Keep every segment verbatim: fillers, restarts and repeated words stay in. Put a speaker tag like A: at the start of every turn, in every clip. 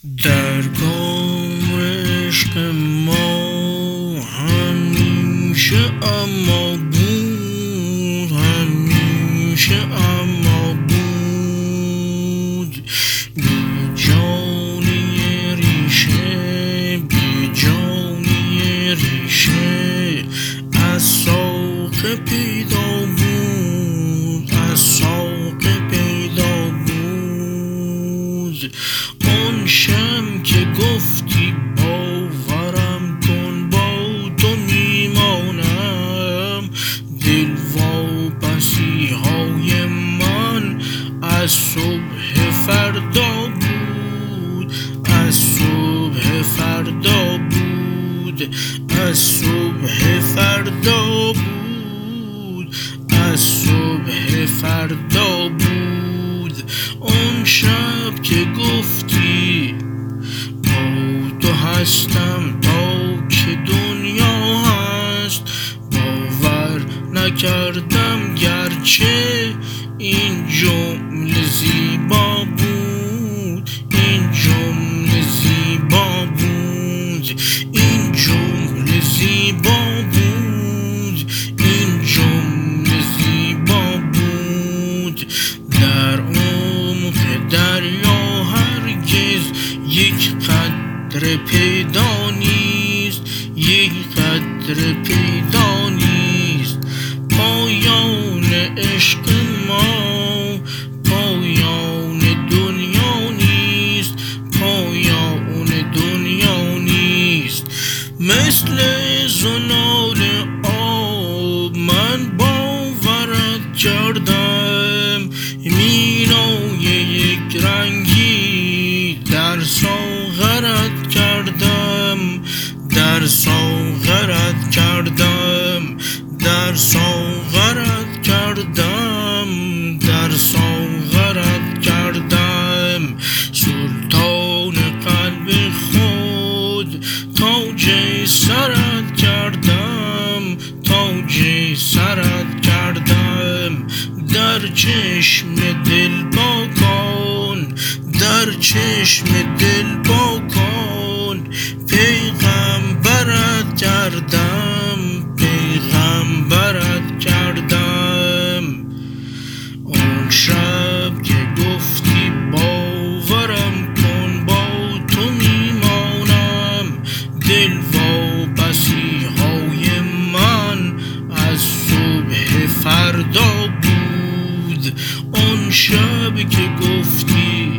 A: در کام عشق ما همیشه اما بود، همیشه اما بود. بی جانی ریشه، بی جانی ریشه از ساق پیدا بود، از ساق پیدا بود. آن شم که گفتی باورم کن با تو میمانم، دل واپسی های من از صبح فردا بود، از صبح فردا بود، از صبح فردا بود، از صبح فردا بود. آن شب که گفتی با تو هستم تا که دنیا هست، باور نکردم گرچه این جمله زیبا بود، این جمله زیبا بود، این جمله زیبا بود، این جمله زیبا بود. در عمق دریا هرگز یک قطره پیدا نیست، یک قطره پیدا نیست. پایان عشق ما پایان دنیا نیست، پایان دنیا نیست. مثل زلال آب من باورت کردم، مینای یک رنگی در ساغرت کردم، در ساغرت کردم، در ساغرت کردم، در ساغرت کردم. سلطان قلب خود تاج سرت کردم، تاج سرت کردم. در چشم دل باکن، در چشم دل باکن، پیغمبرت کردم، پیغمبرت کردم. اون شب که گفتی باورم کن با تو میمانم، دل واپسی های من از صبح فردا بود. اون شب که گفتی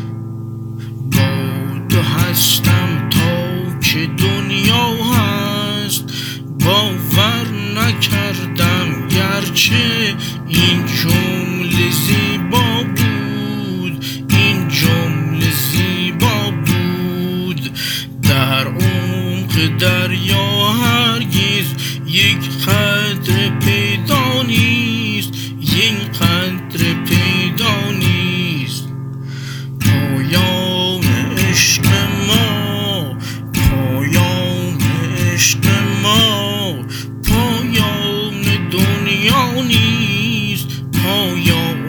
A: با تو هستم تا که دنیا هست، باور نکردم گرچه این جمله زیبا بود، این جمله زیبا بود. در عمق دریا هرگز یک قطره پیدا نیست، یک قطره پیدا نیست. پایان عشق ما پایان عشق ما پایان دنیا نیست، پایان